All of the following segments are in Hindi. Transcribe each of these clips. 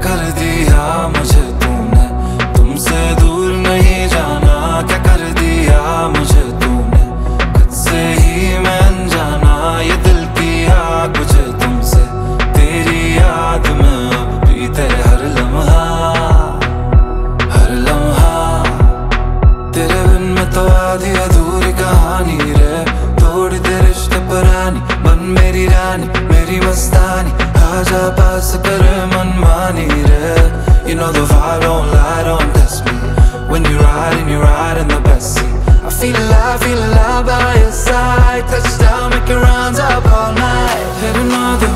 कर दिया मुझे तूने, तुमसे दूर नहीं जाना। क्या कर दिया मुझे तूने, खुद से ही मैं अनजाना। ये दिल किया कुछ तुमसे, तेरी याद में अब बीते हर लम्हा, हर लम्हा। तेरे बिन में तो आधी अधूरी कहानी रे, तोड़ दे रिश्ते पुरानी, बन मेरी रानी मेरी मस्तानी। आजा पास कर मनमानी रे, you know the vibe don't lie, don't test me. When you ride in the best seat, I feel alive by your side. Touchdown, make your rounds up all night. Terna do,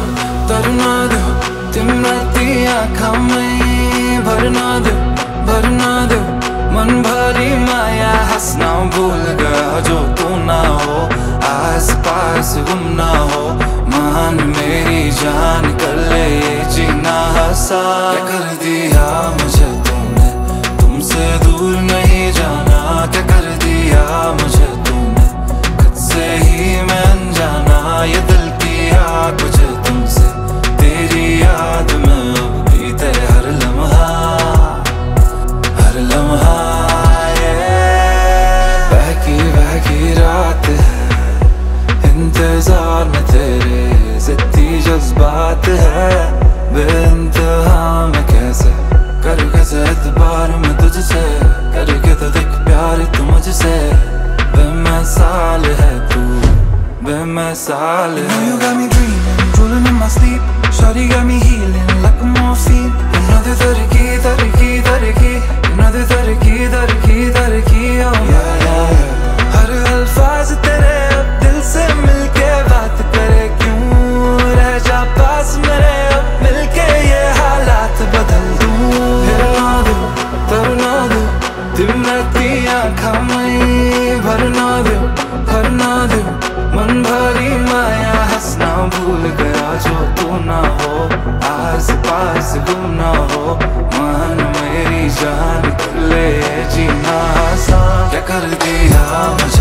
timrati aankhon mein bharna do. मन भरी माया हंसना भूल गया जो तू ना हो, आस पास गुम ना हो। मान मेरी जान कर ले ये जीना हंसा। क्या कर दिया मुझे तूने, तुमसे दूर नहीं जाना। क्या कर दिया मुझे तूने, खुद से ही मैं अनजाना। ये दिल किया कुछ तुमसे, तेरी याद में अब बीते हर लम्हा, हर लम्हा। बहकी रात है, इंतजार में तेरे ज़िद्दी जज्बात है। बेइंतहा मैं कैसे करके एतबार में तुझसे, करके तो देख प्यार तू मुझसे। बेमिसाल है तू, बेमिसाल है। You got me dreaming, drooling in my sleep. Shawty got me healing like morphine. Another तरकी, oh yeah. हर अल्फाज तेरे अब दिल से मिलके बात करे क्यों। रह जा पास मेरे अब मिलके ये हालात बदल दूं। फिरना दो, तरना दो, तिमरती आँखों में भरना दो। मन भरी माया हंसना भूल गया जो तू ना हो, आस पास गुम ना हो। मान मेरी जान कर ले जीना आसान। क्या कर दिया मुझे